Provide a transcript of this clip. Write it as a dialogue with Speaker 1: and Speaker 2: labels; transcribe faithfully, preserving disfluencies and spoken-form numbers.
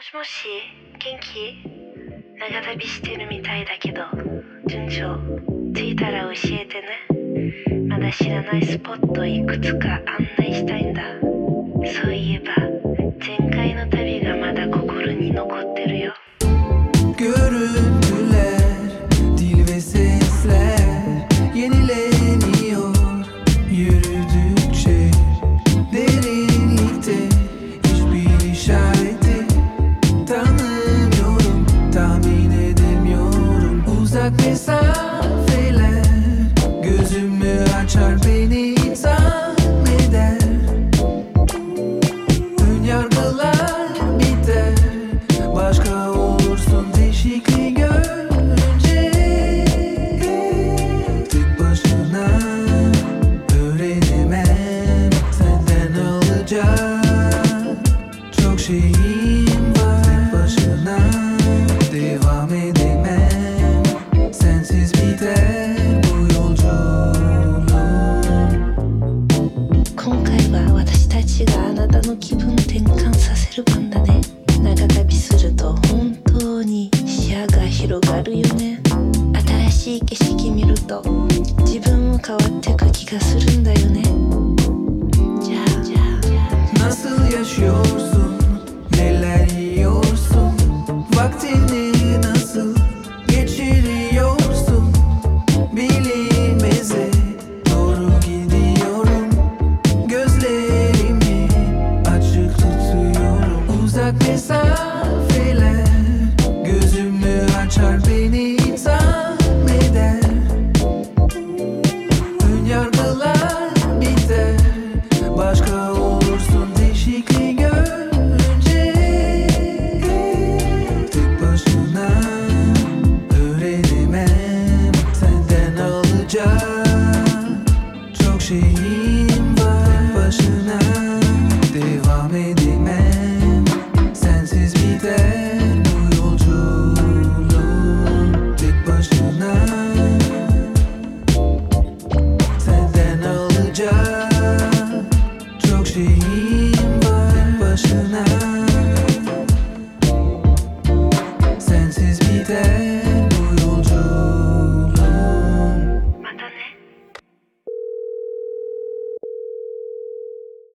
Speaker 1: しもし、元気？長旅してるみたいだけど、順調？着いたら教えてね。まだ知らないスポットいくつか案内したいんだ。そういえば、前回の旅がまだ心に残ってるよ。
Speaker 2: Görüntüler, dil ve sesler yenileniyor yürüdükçe derinlikte hiçbir işareti tanımıyorum, tahmin edemiyorum. Uzak mesafeler gözümü açar, beni itham eder. Ön yargılar biter, başka olursun değişikliği görünce. Tek başına öğrenemem, senden alacak çok şeyim var. Tek başına devam edemem, sensiz biter bu yolculuğum.
Speaker 1: 今回は私たちがあなたの気分転換させる番だね。長旅すると本当に視野が広がるよね。新しい景色見ると自分も変わってく気がするんだよね。じゃあ、じゃあ
Speaker 2: Nasıl yaşıyorsun, neler yiyorsun, vaktini nasıl geçiriyorsun? Bilinmeze doğru gidiyorum, gözlerimi açık tutuyorum. Uzak mesafeler gözümü açar, beni itham eder. Ön yargılar biter, başka olursun değişikliği görünce. Tek başına öğrenemem, senden alacak çok şeyim var. Tek başına devam edemem, sensiz biter bu yolculuğum. Tek başına senden alacak çok şeyim var. Tek başına sensiz biter